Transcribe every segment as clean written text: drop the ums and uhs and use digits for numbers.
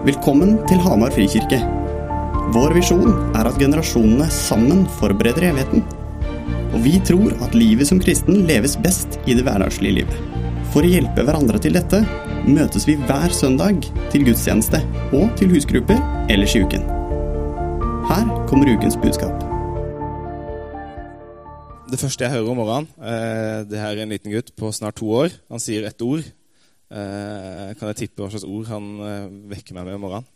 Velkommen til Hamar Frikirke. Vår visjon er at generasjonene sammen forbereder evigheten. Og vi tror at livet som kristen leves best i det hverdagslige livet. For å hjelpe hverandre til dette, møtes vi hver søndag til gudstjeneste og til husgrupper ellers i uken. Her kommer ukens budskap. Det første jeg hører om morgenen, det her er en liten gutt på snart 2 år. Han sier et ord. Kan jeg tippe hva slags ord han vekker meg med om morgenen?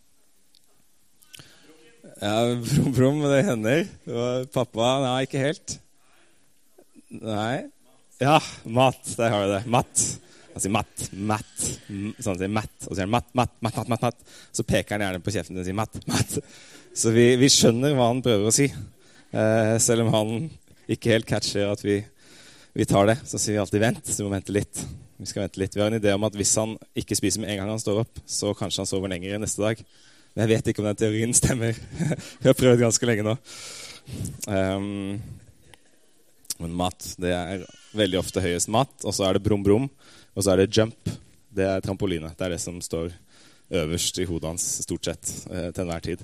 Ja, brum, brum, det hender. Pappa, nei, ikke helt. Nei. Ja, mat, der har vi det. Matt. Han sier matt. Så han sier matt, og så sier han matt. Så peker han gjerne på kjeften og sier matt. Så vi skjønner hva han prøver å si. Selv om han ikke helt catcher at vi tar det, så sier vi alltid vent, så vi må vente litt. Vi skal vente litt. Vi har en idé om at hvis han ikke spiser med en gang han står opp, så kanskje han sover lenger neste dag. Men jeg vet ikke om den teorien stemmer. Vi har prøvd ganske lenge nå. Men mat, det er veldig ofte høyest mat, og så er det brum brum, og så er det jump. Det er trampoline. Det er det som står øverst i hodet hans stort sett til enhver tid.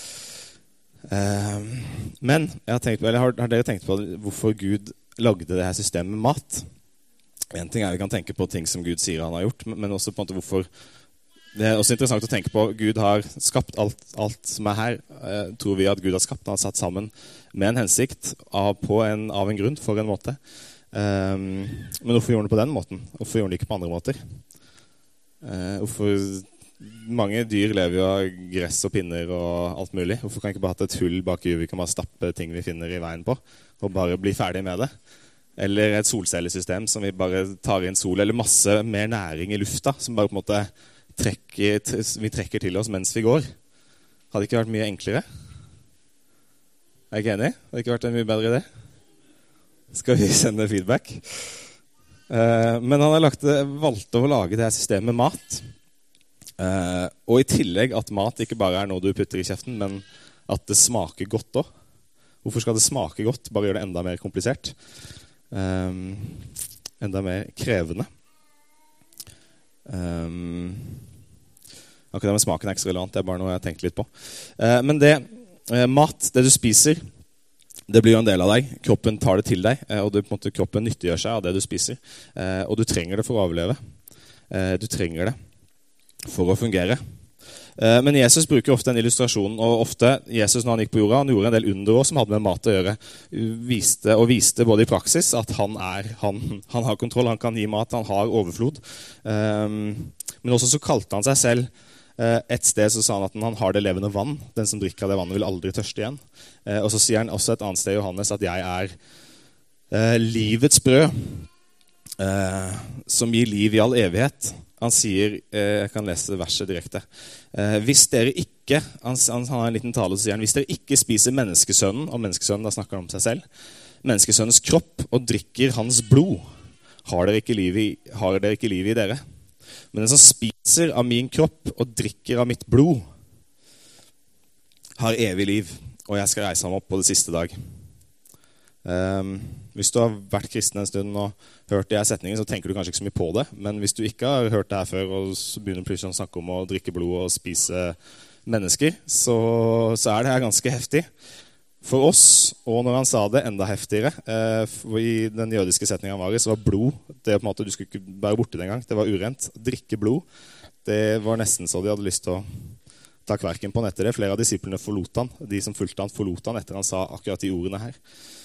Men har dere tenkt på hvorfor Gud lagde det her systemet med mat? En ting er vi kan tenke på ting som Gud sier han har gjort, men også på en måte hvorfor. Det er også interessant å tenke på. Gud har skapt alt som er her, tror vi at Gud har skapt. Han har satt sammen med en hensikt av en grunn, for en måte. Men hvorfor gjorde han det på den måten? Hvorfor gjorde han det ikke på andre måter? Mange dyr lever jo av gress og pinner og alt mulig. Hvorfor kan ikke bare ha et hull bak i vi kan bare stappe ting vi finner i veien på, og bare bli ferdig med det? Eller et solcellesystem som vi bare tar inn sol, eller masse mer næring i lufta, som bare på en måte vi trekker til oss mens vi går. Hadde det ikke vært mye enklere? Er ikke enig? Hadde det ikke vært en mye bedre idé? Skal vi sende feedback? Men han har valgt å lage det her systemet med mat. Og i tillegg at mat ikke bare er noe du putter i kjeften, men at det smaker godt også. Hvorfor skal det smake godt? Bare gjøre det enda mer komplisert. Enda mer krevende. Akkurat med smaken er ikke så relevant, det er bare noe jeg har tenkt litt på. Men mat, det du spiser, det blir jo en del av deg. Kroppen tar det til deg, og kroppen nyttiggjør seg av det du spiser. Og du trenger det for å overleve. Du trenger det for å fungere. Men Jesus bruker ofte en illustrasjon, og ofte Jesus når han gikk på jorda, han gjorde en del under som hadde med mat å gjøre, viste både i praksis at han har kontroll, han kan gi mat, han har overflod. Men også så kalte han seg selv et sted, så sa han at han har det levende vann. Den som drikker av det vannet vil aldri tørste igjen. Og så sier han også et annet sted i Johannes at jeg er livets brød, som gir liv i all evighet. Han sier, jeg kan lese verset direkte, hvis dere ikke, han har en liten tale, så sier han, hvis dere ikke spiser menneskesønnen, og menneskesønnen, da snakker han om seg selv, menneskesønnens kropp, og drikker hans blod, har dere ikke liv i dere. Men den som spiser av min kropp, og drikker av mitt blod, har evig liv, og jeg skal reise ham opp på det siste dag. Hvis du har vært kristen en stund og hørt de her setningene, så tenker du kanskje ikke så mye på det. Men hvis du ikke har hørt det her før, og så begynner du plutselig å snakke om å drikke blod og spise mennesker, så er det her ganske heftig. For oss, og når han sa det enda heftigere, i den jødiske setningen han var i, så var blod, det på en måte, du skulle ikke være borte den gang, det var urent. Drikke blod, det var nesten så de hadde lyst til å ta kverken på etter det. Flere av disiplene forlot han, de som fulgte han forlot han etter han sa akkurat de ordene her.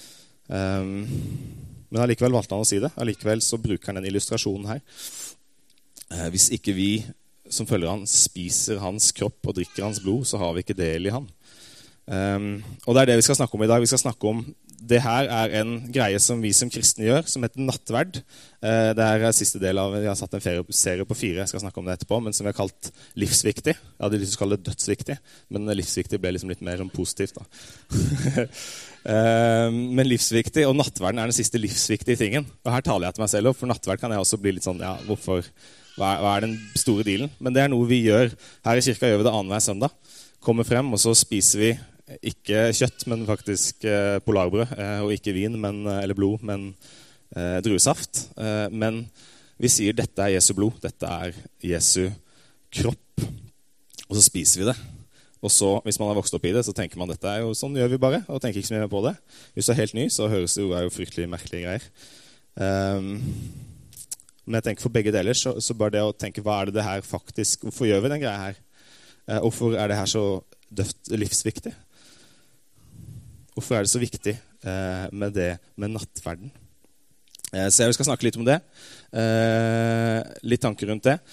Men allikevel valgte han å si det. Allikevel så bruker han den illustrasjonen her. Hvis ikke vi som følger han spiser hans kropp og drikker hans blod, så har vi ikke del i han. Og det er det vi skal snakke om i dag. Vi skal snakke om det her er en greie som vi som kristne gjør, som heter nattverd. Det er siste del av, vi har satt en serie på 4, jeg skal snakke om det etterpå, men som vi har kalt livsviktig. Jeg hadde lyst til å kalle det dødsviktig, men livsviktig ble liksom litt mer sånn positivt da. Men livsviktig, og nattverden er den siste livsviktige tingen. Og her taler jeg til meg selv opp, for nattverd kan jeg også bli litt sånn, ja, hva er den store dealen? Men det er noe vi gjør. Her i kirka gjør vi det annenhver søndag. Kommer frem, og så spiser vi ikke kjøtt, men faktisk polarbrød, og ikke vin, eller blod, men druesaft. Men vi sier dette er Jesu blod, dette er Jesu kropp. og så spiser vi det. Og så, hvis man har vokst opp i det, så tenker man dette er jo sånn gjør vi bare, og tenker ikke så mye på det. Hvis du er helt ny, så høres det jo fryktelig merkelige greier. Men jeg tenker for begge deler, så bare det å tenke, hva er det her faktisk, hvorfor gjør vi den greia her? Hvorfor er det her så døft livsviktig? Hvorfor er det så viktig med det med nattverden? Så jeg skal snakke litt om det. Litt tanker rundt det.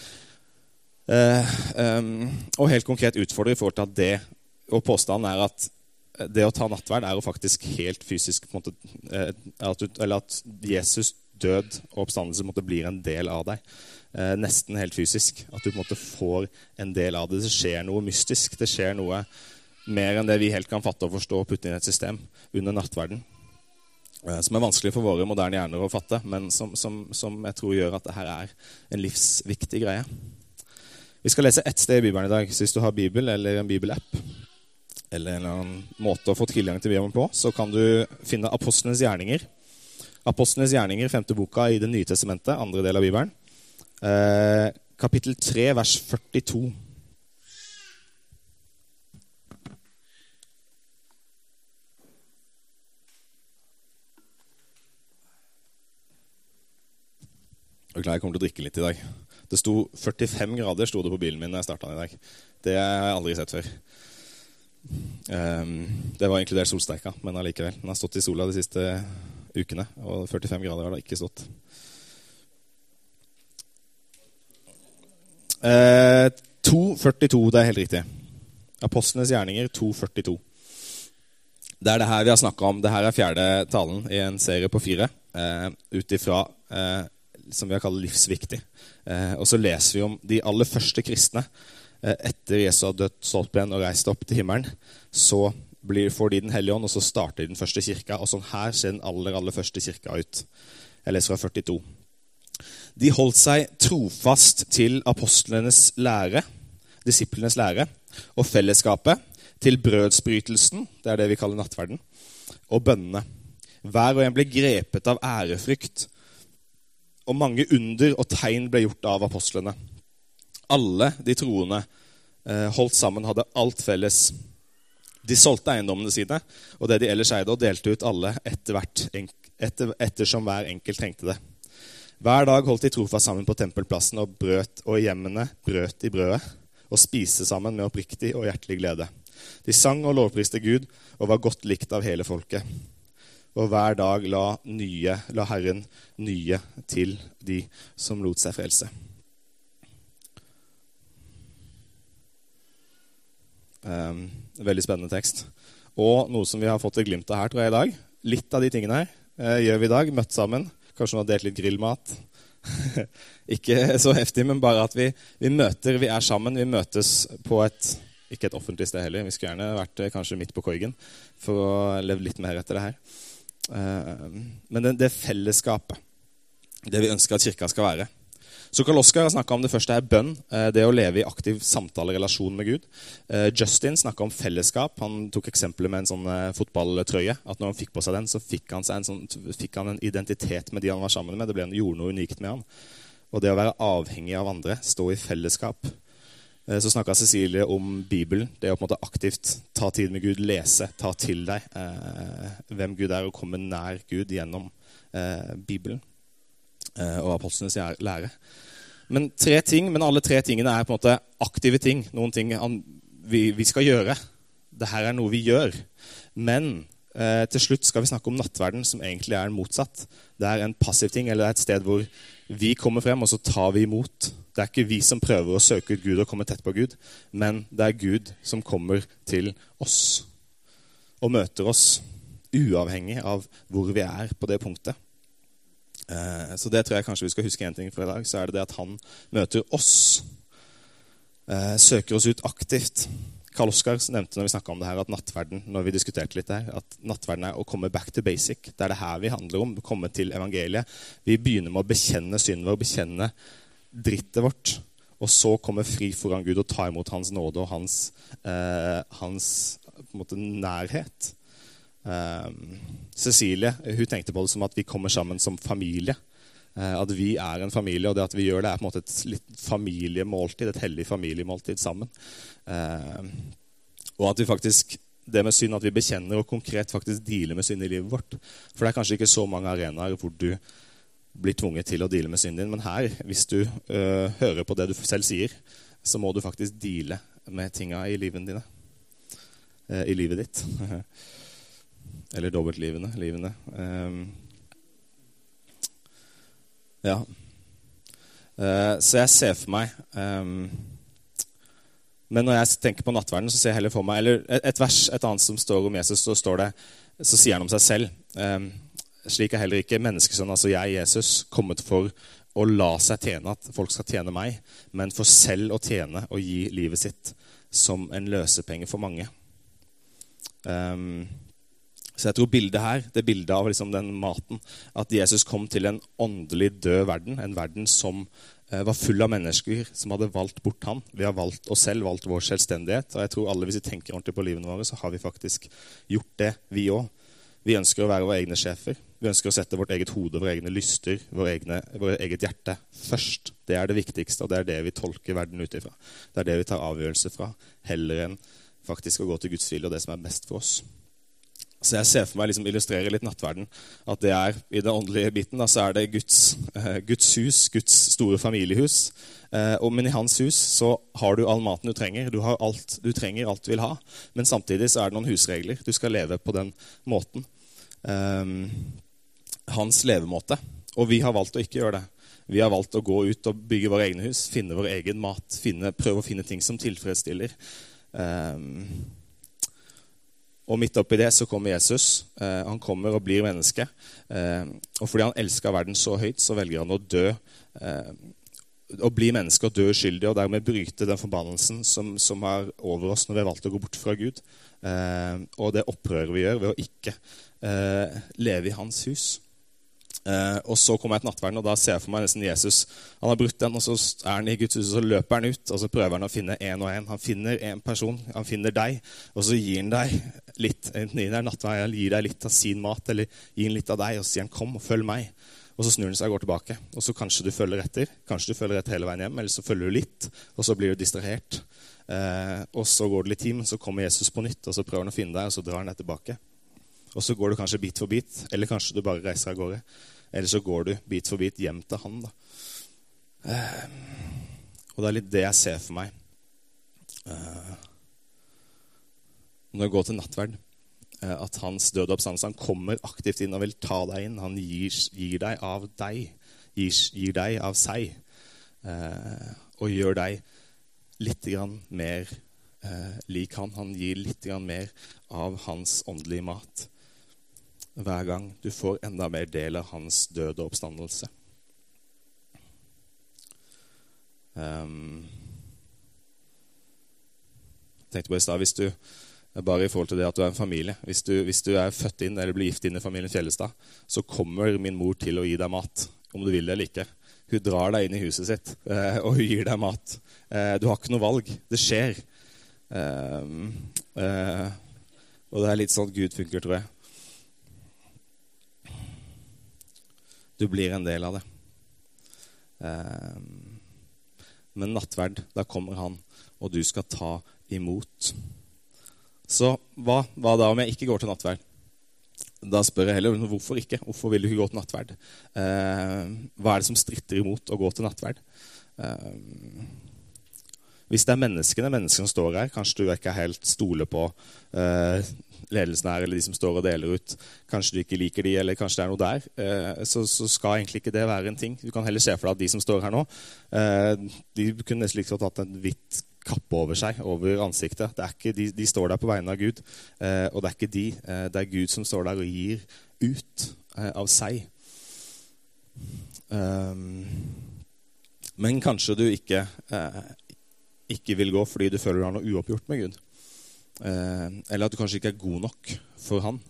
Og helt konkret utfordre i forhold til at det, og påstanden er at det å ta nattverd er jo faktisk helt fysisk, på en måte, eller at Jesus død og oppstandelse måtte bli en del av deg. Nesten helt fysisk. At du på en måte får en del av det. Det skjer noe mystisk. Det skjer noe mer enn det vi helt kan fatte og forstå og putte inn i et system under nattverden. Som er vanskelig for våre moderne hjerner å fatte, men som jeg tror gjør at dette er en livsviktig greie. Vi skal lese ett sted i Bibelen i dag. Så hvis du har Bibel eller en Bibel-app, eller en eller annen måte å få tilgang til Bibelen på, så kan du finne Apostlenes gjerninger. Apostlenes gjerninger, 5. boka i Det nye testamentet, andre del av Bibelen. Kapittel 3, vers 42. Jeg kommer til å drikke litt i dag. Det sto 45 grader stod det på bilen min når jeg startet den i dag. Det har jeg aldri sett før. Det var inkludert solsteika, men allikevel. Den har stått i sola de siste ukene, og 45 grader har det ikke stått. 2,42, det er helt riktig. Apostlenes gjerninger 2,42. Det er det her vi har snakket om. Det her er 4. talen i en serie på 4, utifra som vi har kallet livsviktig. Og så leser vi om de aller første kristne. Etter Jesus har dødt, stått igjen og reist opp til himmelen, så får de den hellige ånd, og så starter den første kirka. Og sånn her ser den aller første kirka ut. Jeg leser fra 42. De holdt seg trofast til apostlenes lære, disiplenes lære, og fellesskapet, til brødsbrytelsen, det er det vi kaller nattverden, og bønnene. Hver og en ble grepet av ærefrykt, og mange under og tegn ble gjort av apostlene. Alle de troende holdt sammen, hadde alt felles. De solgte eiendommene sine, og det de ellers eide, og delte ut alle ettersom hver enkelt trengte det. Hver dag holdt de trofast sammen på tempelplassen og brøt, og i hjemmene brøt de brødet, og spiste sammen med oppriktig og hjertelig glede. De sang og lovpriste Gud, og var godt likt av hele folket. Og hver dag la Herren nye til de som lot seg frelse. Veldig spennende tekst. Og noe som vi har fått et glimt av her, tror jeg, i dag. Litt av de tingene her gjør vi i dag, møtt sammen. Kanskje noen har delt litt grillmat. Ikke så heftig, men bare at vi møter, vi er sammen, vi møtes på ikke et offentlig sted heller. Vi skulle gjerne vært kanskje midt på Koigen for å leve litt mer etter det her. Men det fellesskapet, det vi ønsker at kirka skal være. Så Karl Oskar har snakket om det første er bønn, det å leve i aktiv samtalerelasjon med Gud. Justin snakket om fellesskap. Han tok eksempler med en sånn fotballtrøye, at når han fikk på seg den, så fikk han en identitet med de han var sammen med. Det gjorde noe unikt med han. Og det å være avhengig av andre, stå i fellesskap. Så snakket Cecilie om Bibelen, det å på en måte aktivt ta tid med Gud, lese, ta til deg hvem Gud er, og komme nær Gud gjennom Bibelen og apostlenes lære. Men alle tre tingene er på en måte aktive ting, noen ting vi skal gjøre. Dette er noe vi gjør, men til slutt skal vi snakke om nattverden, som egentlig er motsatt. Det er en passiv ting, eller det er et sted hvor vi kommer frem, og så tar vi imot. Det er ikke vi som prøver å søke ut Gud og komme tett på Gud, men det er Gud som kommer til oss og møter oss, uavhengig av hvor vi er på det punktet. Så det tror jeg kanskje vi skal huske en ting for i dag, så er det at han møter oss, søker oss ut aktivt. Karl Oskar nevnte når vi snakket om det her, at nattverden, når vi diskuterte litt der, at nattverden er å komme back to basic. Det er det her vi handler om, komme til evangeliet. Vi begynner med å bekjenne synden vår, bekjenne drittet vårt, og så komme fri foran Gud og ta imot hans nåde og hans på en måte nærhet. Cecilie, hun tenkte på det som at vi kommer sammen som familie. At vi en familie, og det at vi gjør det på en måte et litt familiemåltid, et hellig familiemåltid sammen. Og at vi faktisk, det med synd, at vi bekjenner og konkret faktisk dealer med synd i livet vårt. For det kanskje ikke så mange arenaer hvor du blir tvunget til å deale med synden din, men her, hvis du hører på det du selv sier, så må du faktisk deale med tinga i livet dine. I livet ditt. Eller dobbeltlivene. Ja. Så jeg ser for meg... Men når jeg tenker på nattverden, så ser jeg heller for meg... Eller et vers, et annet som står om Jesus, så sier han om seg selv... Slik heller ikke menneskesønn, altså jeg, Jesus, kommet for å la seg tjene, at folk skal tjene meg, men for selv å tjene og gi livet sitt som en løsepenge for mange. Så jeg tror bildet her, det bildet av liksom den maten, at Jesus kom til en åndelig død verden, en verden som var full av mennesker som hadde valgt bort han. Vi har valgt oss selv, valgt vår selvstendighet, og jeg tror alle, hvis vi tenker ordentlig på livene våre, så har vi faktisk gjort det, vi også. Vi ønsker å være våre egne sjefer. Vi ønsker å sette vårt eget hode, våre egne lyster, vårt eget hjerte først. Det det viktigste, og det det vi tolker verden ut ifra. Det det vi tar avgjørelse fra, heller enn faktisk å gå til Guds vilje og det som best for oss. Så jeg ser for meg liksom illustrere litt nattverden, at det i den åndelige biten, da, så det Guds hus, Guds store familiehus. Men i hans hus så har du all maten du trenger. Du har alt du trenger, alt du vil ha. Men samtidig så det noen husregler. Du skal leve på den måten. Hans levemåte. Og vi har valgt å ikke gjøre det. Vi har valgt å gå ut og bygge våre egne hus, finne vår egen mat, prøve å finne ting som tilfredsstiller. Og midt oppi det så kommer Jesus. Han kommer og blir menneske. Og fordi han elsker verden så høyt, så velger han å dø. Å bli menneske og dø uskyldig, og dermed bryte den forbannelsen som over oss når vi har valgt å gå bort fra Gud. Og det opprøret vi gjør ved å ikke leve i hans hus. Og så kommer jeg til nattverden, og da ser jeg for meg nesten Jesus. Han har brutt den, og så han i Guds hus, og så løper han ut, og så prøver han å finne en og en. Han finner en person, han finner deg, og så gir han deg litt, enten i nattverden, eller gir deg litt av sin mat, eller gir han litt av deg, og så sier han, kom og følg meg. Og så snur han seg og går tilbake, og så kanskje du følger etter. Kanskje du følger etter hele veien hjem, eller så følger du litt, og så blir du distrahert. Og så går det litt tid, så kommer Jesus på nytt, og så prøver han å finne deg, og så drar han deg tilbake. Og så går du kanskje bit for bit, eller kanskje du bare reiser av gårde. Eller så går du bit for bit hjem til han. Da. Og det litt det jeg ser for meg. Når jeg går til nattverd, at hans døde oppstandelse, han kommer aktivt inn og vil ta deg inn. Han gir deg av deg, gir deg av seg, og gjør deg litt grann mer lik han. Han gir litt grann mer av hans åndelige mat. Hver gang du får enda mer del av hans døde oppstandelse. Tenkte på i sted, hvis du bare i forhold til det at du en familie, hvis du født inn eller blir gift inn i familien Fjellestad, så kommer min mor til å gi deg mat, om du vil det eller ikke. Hun drar deg inn i huset sitt, og hun gir deg mat. Du har ikke noe valg, det skjer. Og det litt sånn Gud funker, tror jeg. Du blir en del av det. Men nattverd, da kommer han, og du skal ta imot. Så hva da om jeg ikke går til nattverd? Da spør jeg heller, hvorfor ikke? Hvorfor vil du ikke gå til nattverd? Hva det som stritter imot å gå til nattverd? Hvis det menneskene som står her, kanskje du ikke helt stoler på ledelsen her, eller de som står og deler ut, kanskje du ikke liker de, eller kanskje det noe der, så skal egentlig ikke det være en ting. Du kan heller se for deg at de som står her nå, de kunne nesten liksom tatt en hvitt kappe over seg, over ansiktet. Det ikke, de står der på vegne av Gud, og det ikke de, det Gud som står der og gir ut av seg. Men kanskje du ikke vil gå fordi du føler du har noe uoppgjort med Gud. Eller at du kanskje ikke god nok for han.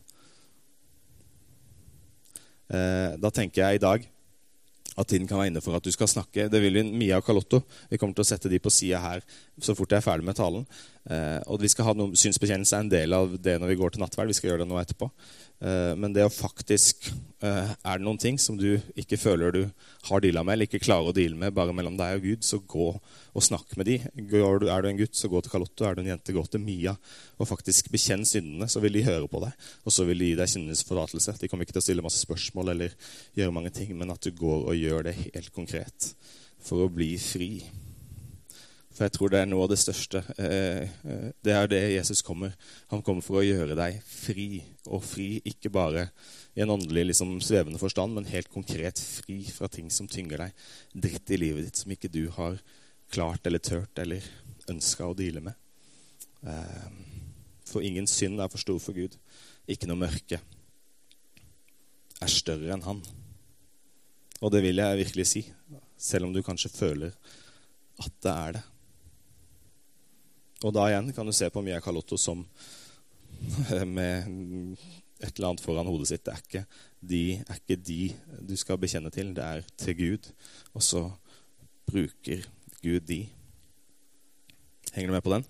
Da tenker jeg i dag at tiden kan være inne for at du skal snakke. Det vil vi Mia og Carlotto. Vi kommer til å sette de på siden her så fort jeg ferdig med talen. Og vi skal ha noe, synsbekjennelse er en del av det når vi går til nattverd. Vi skal gjøre det nå etterpå. Men det å faktisk, er det noen ting som du ikke føler du har dealet med, eller ikke klarer å deale med bare mellom deg og Gud, så gå og snakk med de. Er du en gutt, så gå til Carlotto. Er du en jente, gå til Mia. Og faktisk bekjenn syndene, så vil de høre på deg. Og så vil de gi deg syndenes forlatelse. De kommer ikke til å stille masse spørsmål eller gjøre mange ting, men at du går og gjør det helt konkret for å bli fri. For jeg tror det er noe av det største. Det er det Jesus kommer. Han kommer for å gjøre deg fri. Og fri ikke bare i en åndelig liksom, svevende forstand, men helt konkret fri fra ting som tynger deg. Dritt i livet ditt som ikke du har klart eller tørt eller ønsket å deale med. For ingen synd er for stor for Gud. Ikke noe mørke er større enn han. Og det vil jeg virkelig si, selv om du kanskje føler at det er det. Og da igjen kan du se på Mia Carlotto som med et eller annet foran hodet sitt. Det er ikke de du skal bekjenne til, det er til Gud. Og så bruker Gud de. Henger du med på den?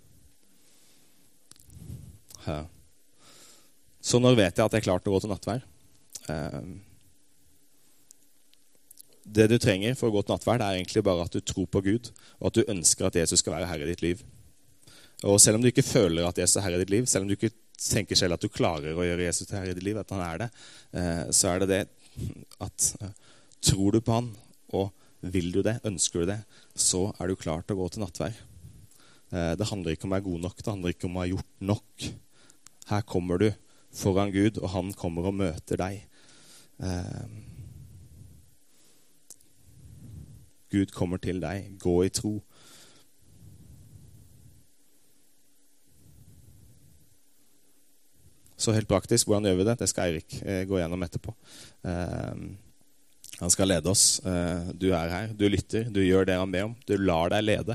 Ja. Så når vet jeg at jeg er klar til å gå til nattverd? Det du trenger for å gå til nattverd er egentlig bare at du tror på Gud, og at du ønsker at Jesus skal være herre i ditt liv. Og selv om du ikke føler at Jesus er herre i ditt liv, selv om du ikke tenker selv at du klarer å gjøre Jesus til herre i ditt liv, at han er det, så er det at tror du på han, og vil du det, ønsker du det, så er du klar til å gå til nattverd. Det handler ikke om å være god nok, det handler ikke om å ha gjort nok. Her kommer du foran Gud, og han kommer og møter deg. Gud kommer til deg, gå i tro. Så helt praktisk, hvordan gjør vi det? Det skal Eirik gå gjennom etterpå. Han skal lede oss. Du er her, du lytter, du gjør det han ber om. Du lar deg lede.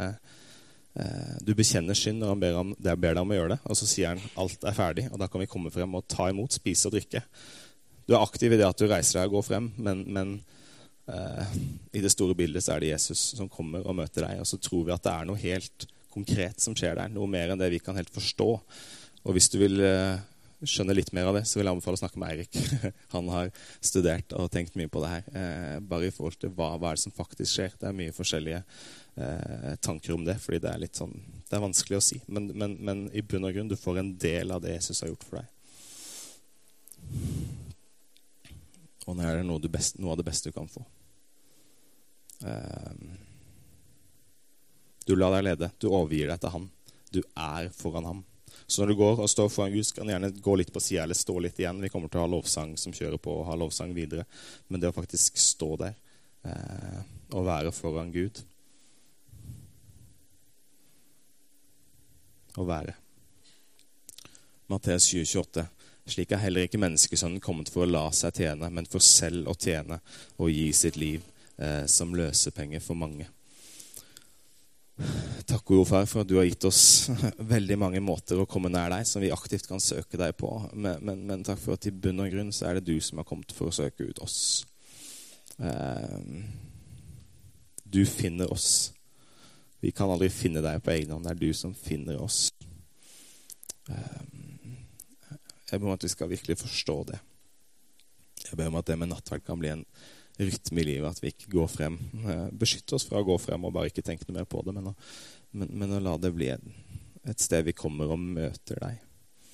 Du bekjenner synd når han ber deg om å gjøre det. Og så sier han alt er ferdig, og da kan vi komme frem og ta imot, spise og drikke. Du er aktiv i det at du reiser deg og går frem, men i det store bildet så er det Jesus som kommer og møter deg. Og så tror vi at det er noe helt konkret som skjer der, noe mer enn det vi kan helt forstå. Og hvis du vil skjønne litt mer av det, så vil jeg anbefale å snakke med Eirik. Han har studert og tenkt mye på det her, bare i forhold til hva er det som faktisk skjer. Det er mye forskjellige tanker om det, fordi det er litt sånn, det er vanskelig å si. Men i bunn og grunn, du får en del av det Jesus har gjort for deg. Og nå er det noe av det beste du kan få. Du lar deg lede, du overgir deg til han. Du er foran ham. Så når du går og står foran Gud, så kan du gjerne gå litt på siden eller stå litt igjen. Vi kommer til å ha lovsang som kjører på og ha lovsang videre. Men det å faktisk stå der og være foran Gud. Å være. Matteus 20:28. Slik er heller ikke menneskesønnen kommet for å la seg tjene, men for selv å tjene og gi sitt liv som løsepenger for mange. Takk, gode far, for at du har gitt oss veldig mange måter å komme nær deg, som vi aktivt kan søke deg på. Men takk for at i bunn og grunn så er det du som har kommet for å søke ut oss. Du finner oss. Vi kan aldri finne deg på egen hånd. Det er du som finner oss. Jeg ber om at vi skal virkelig forstå det. Jeg ber om at det med nattverd kan bli en rytme i livet, at vi ikke går frem, beskytter oss fra å gå frem og bare ikke tenke noe mer på det, men å la det bli et sted vi kommer og møter deg.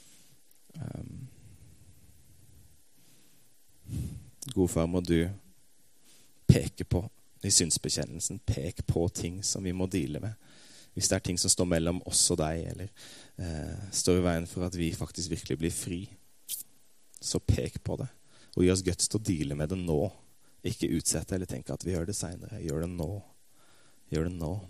God far, må du peke på i synsbekjennelsen, pek på ting som vi må deale med. Hvis det er ting som står mellom oss og deg, eller står i veien for at vi faktisk virkelig blir fri, så pek på det. Og gi oss guts til å deale med det nå. Ikke utsette eller tenke at vi gjør det senere. Gjør det nå. Gjør det nå.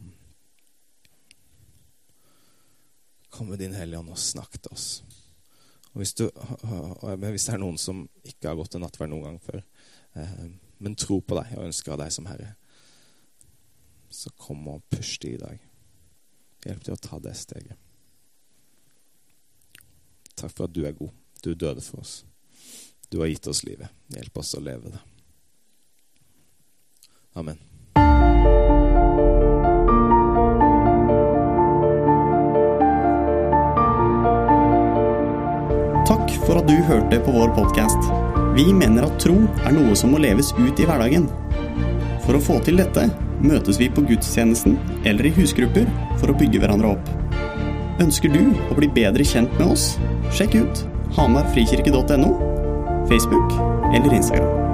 Kom med din hellige ånd og snakk til oss. Og hvis det er noen som ikke har gått til nattverd noen gang før, men tror på deg og ønsker deg som Herre, så kom og push det i dag. Hjelp til å ta det steget. Takk for at du er god. Du døde for oss. Du har gitt oss livet. Hjelp oss å leve det. Amen. at du hørte på vår podcast. Vi mener at tro noe som må leves ut i hverdagen. For å få til dette møtes vi på gudstjenesten eller i husgrupper for å bygge hverandre opp. Ønsker du å bli bedre kjent med oss? Sjekk ut hamarfrikirke.no, Facebook eller Instagram.